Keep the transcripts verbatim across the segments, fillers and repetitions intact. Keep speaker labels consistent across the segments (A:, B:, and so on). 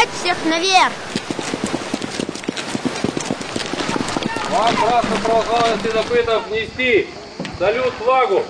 A: Поднять всех наверх!
B: Вам, братство православных следопытов, нести салют флагу!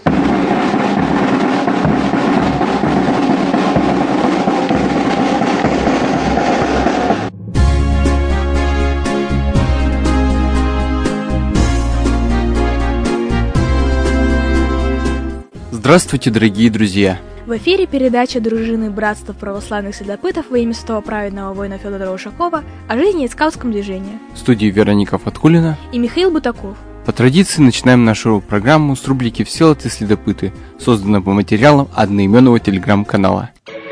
C: Здравствуйте, дорогие друзья!
D: В эфире передача дружины Братства православных следопытов во имя святого праведного воина Федора Ушакова о жизни и скаутском движении.
C: В студии Вероника Фаткулина
D: и Михаил Бутаков.
C: По традиции начинаем нашу программу с рубрики «Всеволод и следопыты», созданной по материалам одноименного телеграм-канала.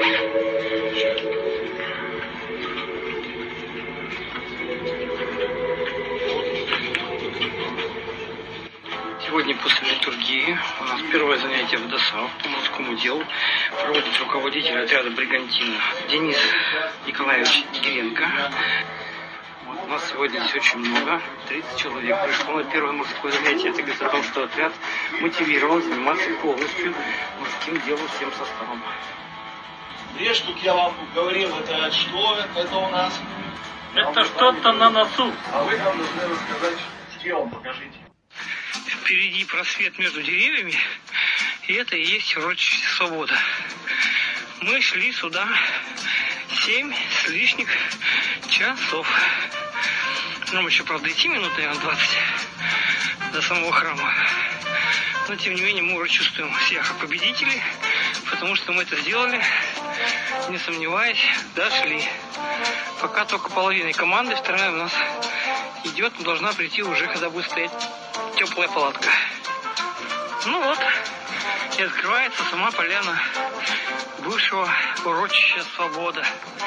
E: Сегодня после литургии у нас первое занятие в ДОСАВ по морскому делу проводит руководитель отряда «Бригантина» Денис Николаевич Деренко. Вот, у нас сегодня здесь очень много, тридцать человек пришло на первое морское занятие. Это говорит о том, что отряд мотивирован заниматься полностью морским делом всем составом.
F: Рештук, я вам говорил, это что это у нас?
E: Это что-то на носу.
F: А вы нам должны рассказать, где он, покажите.
E: Впереди просвет между деревьями, и это и есть урочище «Свобода». Мы шли сюда семь с лишних часов. Нам еще, правда, идти минут, наверное, двадцать до самого храма. Но, тем не менее, мы уже чувствуем себя как победители, потому что мы это сделали, не сомневаясь, дошли. Пока только половина команды, вторая у нас идет, но должна прийти уже, когда будет стоять теплая палатка. Ну вот, и открывается сама поляна бывшего урочища «Свобода».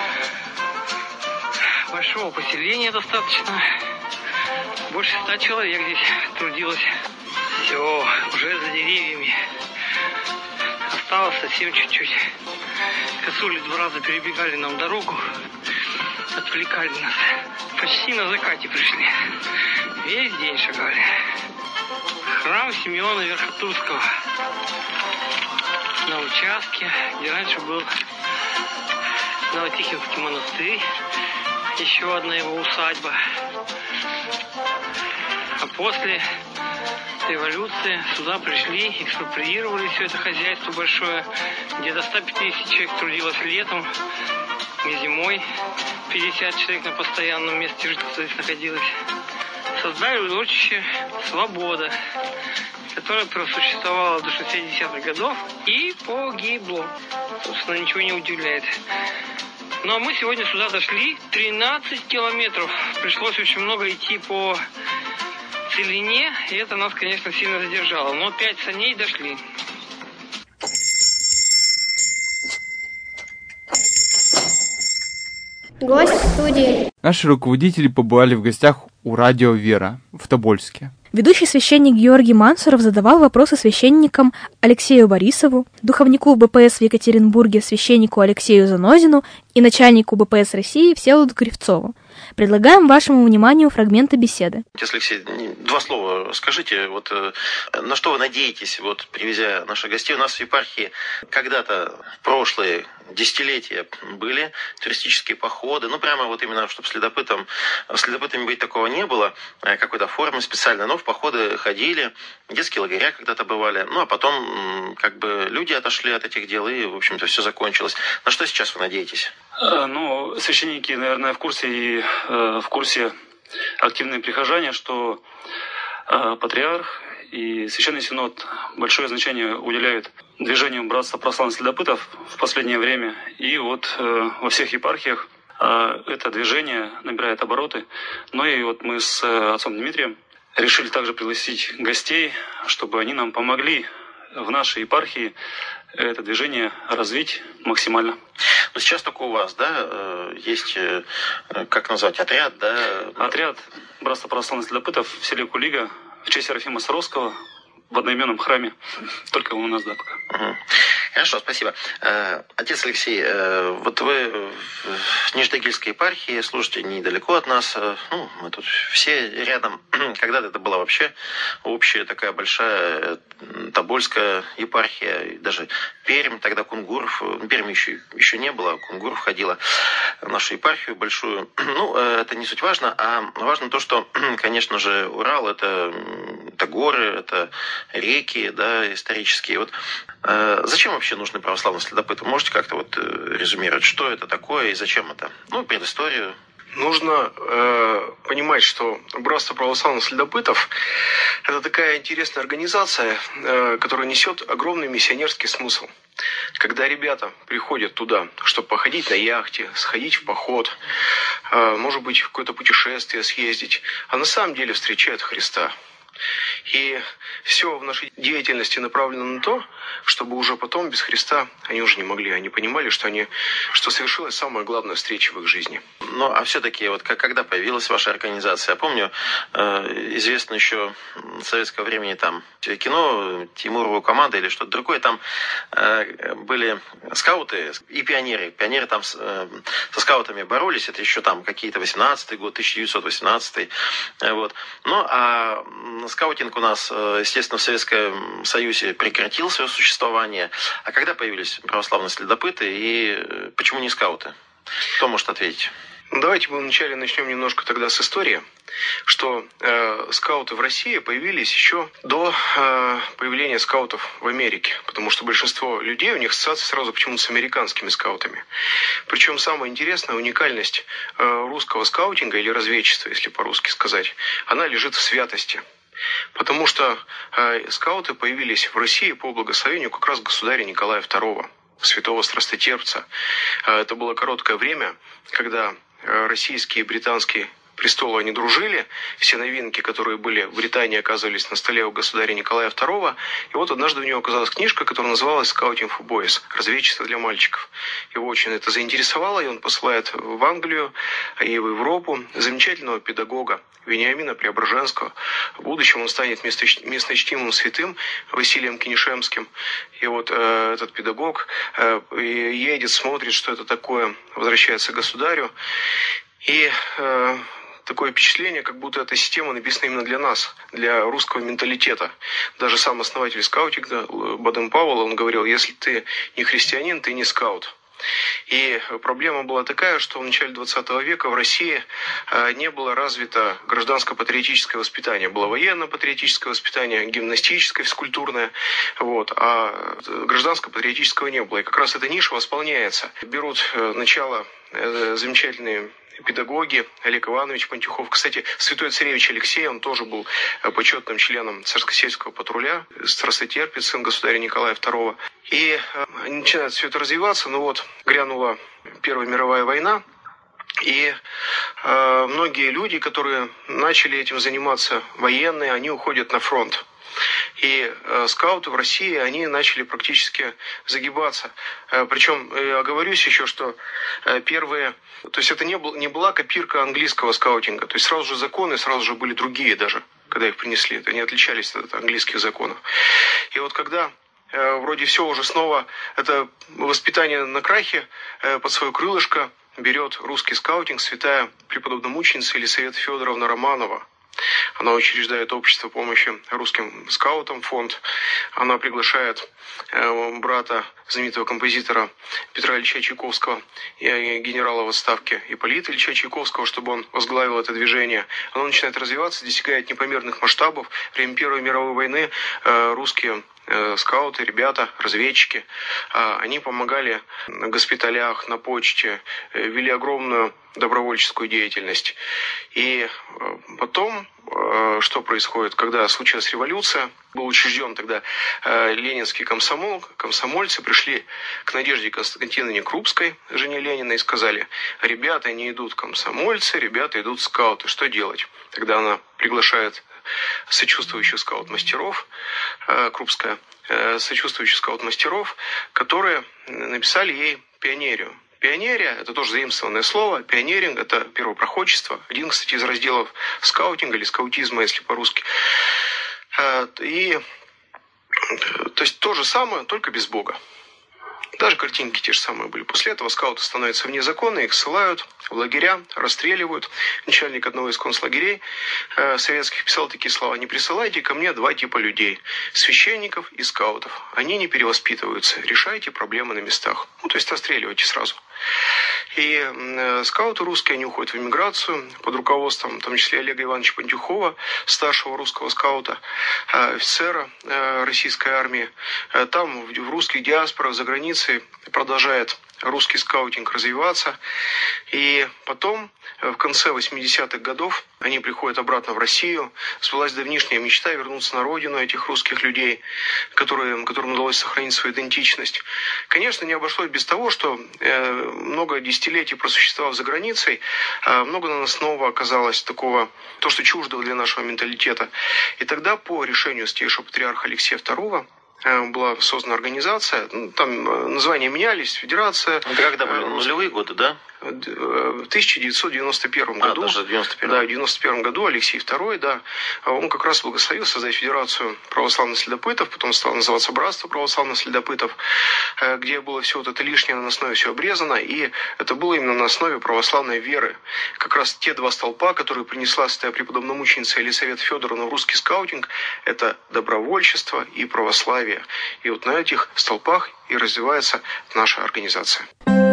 E: Большого поселения достаточно. Больше ста человек здесь трудилось. Все, уже за деревьями. Осталось совсем чуть-чуть. Косули два раза перебегали нам дорогу, отвлекали нас. Почти на закате пришли. Весь день шагали. Храм Симеона Верхотурского. На участке, где раньше был Новотихинский монастырь. Еще одна его усадьба. А после революции сюда пришли, экспроприировали все это хозяйство большое, где до ста пятидесяти человек трудилось летом, и зимой пятьдесят человек на постоянном месте жительства здесь находилось. Создали урочище «Свобода», которое просуществовало до шестидесятых годов и погибло. Собственно, ничего не удивляет. Ну а мы сегодня сюда дошли тринадцать километров. Пришлось очень много идти по целине, и это нас, конечно, сильно задержало. Но пять саней дошли.
A: Гость студии.
C: Наши руководители побывали в гостях у радио «Вера» в Тобольске.
D: Ведущий священник Георгий Мансуров задавал вопросы священникам Алексею Борисову, духовнику БПС в Екатеринбурге священнику Алексею Занозину и начальнику БПС России Всеволоду Кривцову. Предлагаем вашему вниманию фрагменты беседы.
G: Отец Алексей, два слова скажите, вот на что вы надеетесь, вот привезя наших гостей? У нас в епархии когда-то в прошлые десятилетия были туристические походы, ну прямо вот именно, чтобы следопытам, следопытами быть такого не было, какой-то формы специальной, но в походы ходили, детские лагеря когда-то бывали, ну а потом как бы люди отошли от этих дел и, в общем-то, все закончилось. На что сейчас вы надеетесь?
H: Ну, священники, наверное, в курсе и э, в курсе активные прихожане, что э, патриарх и Священный Синод большое значение уделяют движению Братства православных следопытов в последнее время. И вот э, во всех епархиях э, это движение набирает обороты. Но и вот мы с э, отцом Дмитрием решили также пригласить гостей, чтобы они нам помогли в нашей епархии это движение развить максимально.
G: Но сейчас только у вас, да, есть, как назвать, отряд, да?
H: Отряд Братства православных следопытов в селе Кулига в честь Серафима Саровского в одноименном храме. Только у нас, да, пока.
G: Угу. Хорошо, спасибо. Отец Алексей, вот вы в Нижнетагильской епархии служите недалеко от нас. Ну, мы тут все рядом. Когда-то это была вообще общая такая большая Тобольская епархия, и даже Пермь, тогда Кунгуров, Пермь еще, еще не было, Кунгуров входила в нашу епархию большую. Ну, это не суть важно, а важно то, что, конечно же, Урал это, это горы, это реки, да, исторические. Вот, э, зачем вообще нужны православные следопыты? Можете как-то вот резюмировать, что это такое и зачем это? Ну, предысторию.
I: Нужно э, понимать, что Братство православных следопытов – это такая интересная организация, э, которая несет огромный миссионерский смысл. Когда ребята приходят туда, чтобы походить на яхте, сходить в поход, э, может быть, в какое-то путешествие съездить, а на самом деле встречают Христа. И все в нашей деятельности направлено на то, чтобы уже потом без Христа они уже не могли. Они понимали, что, они, что совершилась самая главная встреча в их жизни.
G: Ну, а все-таки, вот как, когда появилась ваша организация? Я помню, э, известно еще в советское времени там кино «Тимурова команда» или что-то другое. Там э, были скауты и пионеры. Пионеры там с, э, со скаутами боролись. Это еще там какие-то восемнадцатый год, тысяча девятьсот восемнадцатый. Э, вот. Ну, а скаутинг у нас, естественно, в Советском Союзе прекратил свое существование. А когда появились православные следопыты и почему не скауты? Кто может ответить?
I: Давайте мы вначале начнем немножко тогда с истории, что э, скауты в России появились еще до э, появления скаутов в Америке, потому что большинство людей, у них ассоциация сразу почему-то с американскими скаутами. Причем самая интересная уникальность э, русского скаутинга или разведчества, если по-русски сказать, она лежит в святости. Потому что э, скауты появились в России по благословению как раз государя Николая второго, святого страстотерпца. Э, это было короткое время, когда э, российские и британские престолы они дружили, все новинки, которые были в Британии, оказывались на столе у государя Николая второго. И вот однажды у него оказалась книжка, которая называлась «Scouting for Boys» – «Разведчество для мальчиков». Его очень это заинтересовало, и он посылает в Англию и в Европу замечательного педагога Вениамина Преображенского. В будущем он станет местночтимым святым Василием Кинешемским. И вот э, этот педагог э, едет, смотрит, что это такое, возвращается к государю. И э, такое впечатление, как будто эта система написана именно для нас, для русского менталитета. Даже сам основатель скаутинга Баден-Пауэлл, он говорил, если ты не христианин, ты не скаут. И проблема была такая, что в начале двадцатого века в России не было развито гражданско-патриотическое воспитание. Было военно-патриотическое воспитание, гимнастическое, физкультурное, вот, а гражданско-патриотического не было. И как раз эта ниша восполняется. Берут начало замечательные педагоги, Олег Иванович Пантюхов. Кстати, святой царевич Алексей, он тоже был почетным членом царско-сельского патруля, страстотерпец, сын государя Николая второго. И начинает все это развиваться, но вот грянула Первая мировая война, и э, многие люди, которые начали этим заниматься, военные, они уходят на фронт. И э, скауты в России, они начали практически загибаться. Э, причем, э, оговорюсь еще, что э, первые... То есть это не, был, не была копирка английского скаутинга. То есть сразу же законы, сразу же были другие даже, когда их принесли. Они отличались от английских законов. И вот когда э, вроде все уже снова, это воспитание на крахе, э, под свое крылышко берет русский скаутинг святая преподобномученица Елисавета Федоровна Романова. Она учреждает общество помощи русским скаутам, фонд. Она приглашает э, брата знаменитого композитора Петра Ильича Чайковского, и генерала в отставке Ипполита Ильича Чайковского, чтобы он возглавил это движение. Оно начинает развиваться, достигает непомерных масштабов. Во время Первой мировой войны э, русские э, скауты, ребята, разведчики, э, они помогали на госпиталях, на почте, э, вели огромную добровольческую деятельность. И э, потом, э, что происходит, когда случилась революция, был учрежден тогда э, ленинский комсомол, комсомольцы пришли к Надежде Константиновне Крупской, жене Ленина, и сказали: ребята не идут комсомольцы, ребята идут скауты, что делать? Тогда она приглашает сочувствующих скаут-мастеров, э, Крупская, э, сочувствующих скаут-мастеров, которые написали ей пионерию. Пионерия – это тоже заимствованное слово. Пионеринг – это первопроходчество. Один, кстати, из разделов скаутинга или скаутизма, если по-русски. И, то есть, то же самое, только без Бога. Даже картинки те же самые были. После этого скауты становятся вне закона, их ссылают в лагеря, расстреливают. Начальник одного из концлагерей э, советских писал такие слова: «Не присылайте ко мне два типа людей, священников и скаутов. Они не перевоспитываются, решайте проблемы на местах». Ну, то есть расстреливайте сразу. И э, скауты русские, они уходят в эмиграцию под руководством, в том числе Олега Ивановича Пантюхова, старшего русского скаута, э, офицера э, российской армии. Э, там, в, в русских диаспорах за границей, продолжает русский скаутинг развиваться. И потом, в конце восьмидесятых годов, они приходят обратно в Россию. Сбылась давнишняя мечта вернуться на родину этих русских людей, которые, которым удалось сохранить свою идентичность. Конечно, не обошлось без того, что э, много десятилетий просуществовав за границей, э, много на нас нового оказалось такого, то, что чуждо для нашего менталитета. И тогда по решению святейшего патриарха Алексея второго была создана организация, ну, там названия менялись, федерация.
G: Это когда были? Нулевые годы, да?
I: В тысяча девятьсот девяносто первом
G: а,
I: году.
G: Даже в девяносто первом.
I: Да, в девяносто первом году Алексей второй, да, он как раз благословил создать Федерацию православных следопытов, потом стало называться Братство православных следопытов, где было все вот это лишнее на основе, все обрезано, и это было именно на основе православной веры. Как раз те два столпа, которые принесла святая преподобномученица Елисавета Федоровна в русский скаутинг, это добровольчество и православие. И вот на этих столпах и развивается наша организация.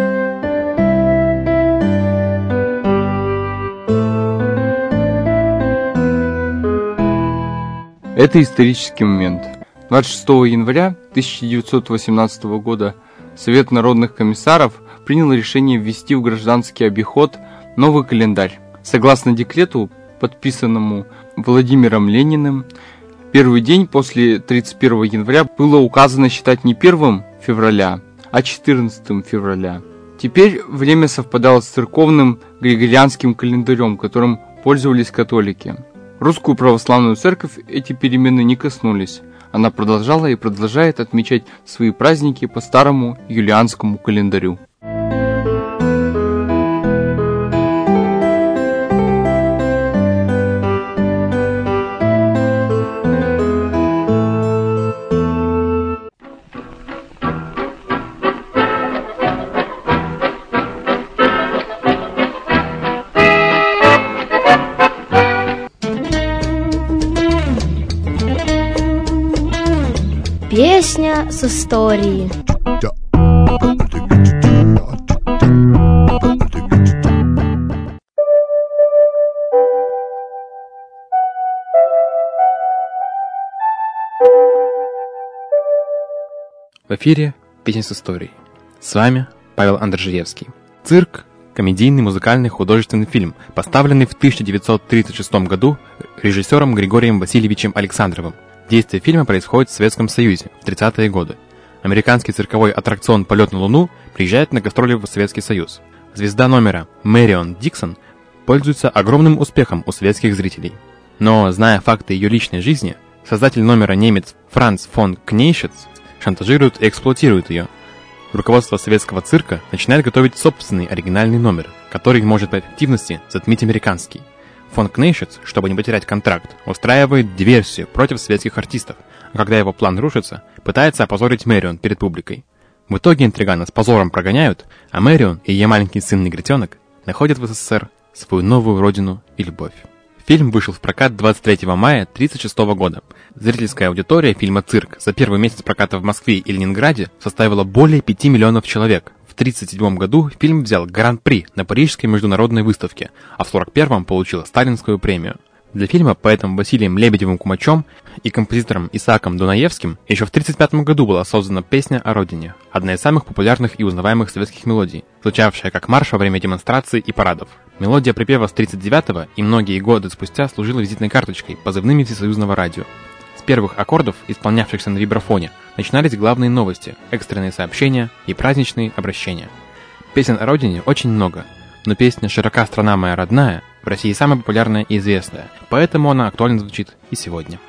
C: Это исторический момент. двадцать шестого января тысяча девятьсот восемнадцатого года Совет народных комиссаров принял решение ввести в гражданский обиход новый календарь. Согласно декрету, подписанному Владимиром Лениным, первый день после тридцать первого января было указано считать не первым февраля, а четырнадцатым февраля. Теперь время совпадало с церковным григорианским календарем, которым пользовались католики. Русскую православную церковь эти перемены не коснулись. Она продолжала и продолжает отмечать свои праздники по старому юлианскому календарю.
A: Песня с историей.
J: В эфире «Песня с историей». С вами Павел Андржиевский. «Цирк» — комедийный, музыкальный, художественный фильм, поставленный в тысяча девятьсот тридцать шестом году режиссером Григорием Васильевичем Александровым. Действие фильма происходит в Советском Союзе в тридцатые годы. Американский цирковой аттракцион «Полет на Луну» приезжает на гастроли в Советский Союз. Звезда номера Мэрион Диксон пользуется огромным успехом у советских зрителей. Но, зная факты ее личной жизни, создатель номера, немец Франц фон Кнейшиц, шантажирует и эксплуатирует ее. Руководство советского цирка начинает готовить собственный оригинальный номер, который может по эффективности затмить американский. Фон Кнейшиц, чтобы не потерять контракт, устраивает диверсию против советских артистов, а когда его план рушится, пытается опозорить Мэрион перед публикой. В итоге интригана с позором прогоняют, а Мэрион и ее маленький сын Негритенок находят в СССР свою новую родину и любовь. Фильм вышел в прокат двадцать третьего мая тысяча девятьсот тридцать шестого года. Зрительская аудитория фильма «Цирк» за первый месяц проката в Москве и Ленинграде составила более пяти миллионов человек. В тысяча девятьсот тридцать седьмом году фильм взял гран-при на Парижской международной выставке, а в сорок первом получил Сталинскую премию. Для фильма поэтом Василием Лебедевым-Кумачом и композитором Исааком Дунаевским еще в тридцать пятом году была создана «Песня о родине», одна из самых популярных и узнаваемых советских мелодий, звучавшая как марш во время демонстраций и парадов. Мелодия припева с тридцать девятого и многие годы спустя служила визитной карточкой, позывными Всесоюзного радио. С первых аккордов, исполнявшихся на вибрафоне, начинались главные новости, экстренные сообщения и праздничные обращения. Песен о родине очень много, но песня «Широка страна моя родная» в России самая популярная и известная, поэтому она актуально звучит и сегодня.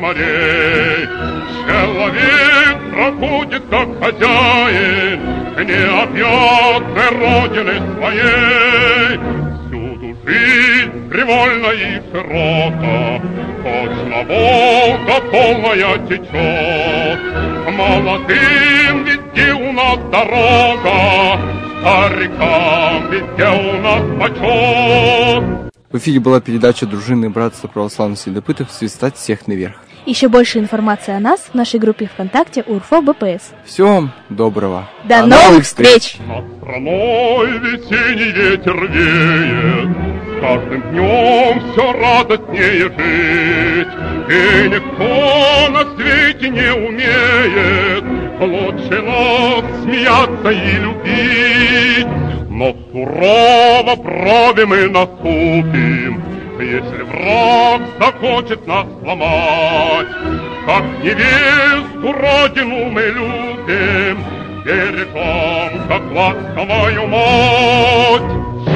K: морей. Человек проходит как хозяин к необъятной родины своей. Всюду жизнь привольна и широка, точно Волга полная течет. Молодым везде у нас дорога, старикам везде у нас почет.
C: В эфире была передача дружины Братства православных следопытов «Свистать всех наверх».
D: Еще больше информации о нас в нашей группе ВКонтакте УРФО БПС.
C: Всего вам доброго.
D: До, До новых встреч!
K: Над страной весенний ветер веет, с каждым днем все радостнее жить. И никто на свете не умеет лучше нас смеяться и любить. Но сурово брови мы наступим, если враг захочет нас сломать. Как невесту родину мы любим, бережем, как ласковую мать.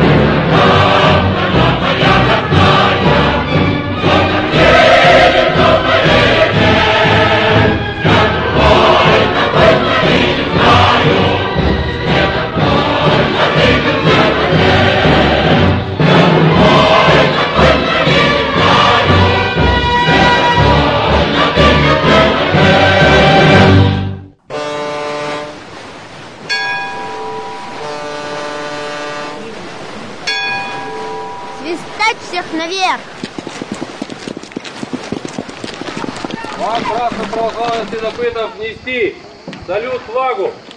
A: Свистать всех наверх!
B: Вам, братство православных следопытов, внести салют флагу!